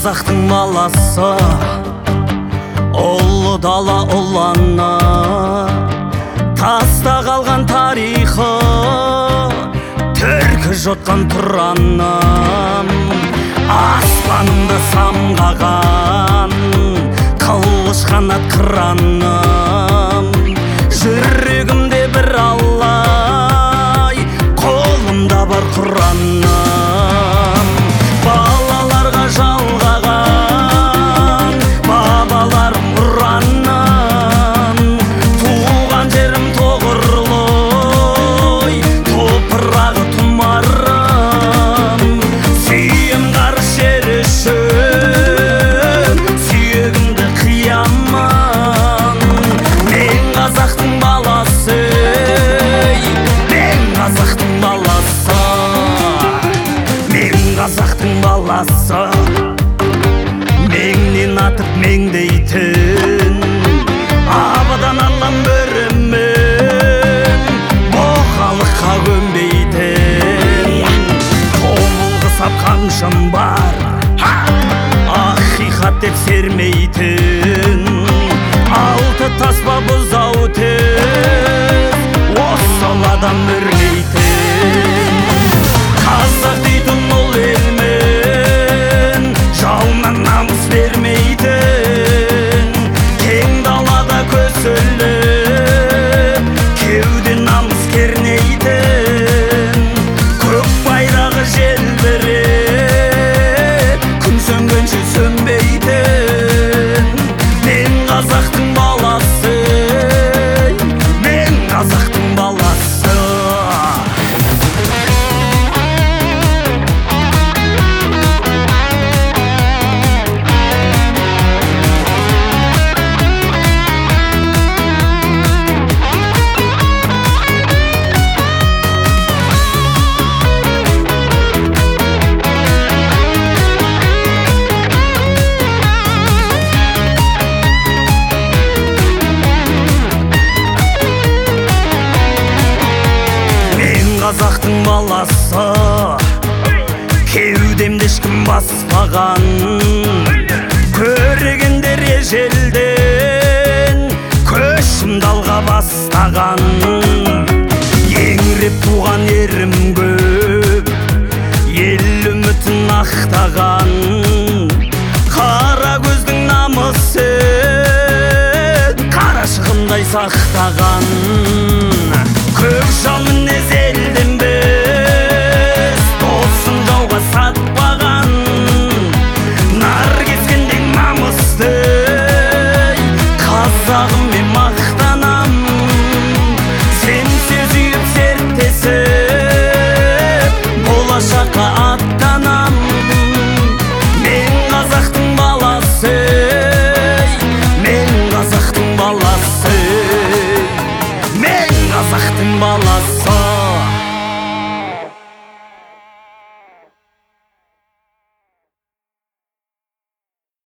қазақтың баласы ұлы дала ұлана, таста қалған тарихы түркі жотқан тұраннан, аспанымда самғаған қылыш қанат қыраннан, жүрегімде бір аллай, қолымда бар құраннан. Балаларға жалғаған бабаларым ұраннан, туған жерім тоғырлой, топырағы тұмарым, сүйем ғарыш жер үшін, сүйегімді қияман. Мен қазақтың баласы, мен қазақтың баласы, мен қазақтың баласы. Меңнен атып меңдейтін абадан аллам бірімен, боқалыққа көнбейтін тобылғы сапқаншым бар, ақиқат деп сермейтін, алты таспа бұзау тез осал адам үрмейтін. Қазақ дейтін ол елмен жауынан намыс бермейтін, кең далада көсіліп кеуде намыс кернейтін, көк байрағы желбіреп күн сөнгенше сөнбейтін. Мен қазақтың баласы, мен қазақтың баласы. Қазақтың баласы, кеудемді ешкім баспаған, көргендер ежелден көшімді алға бастаған. Еңіреп туған ерім көп, ел үмітін ақтаған,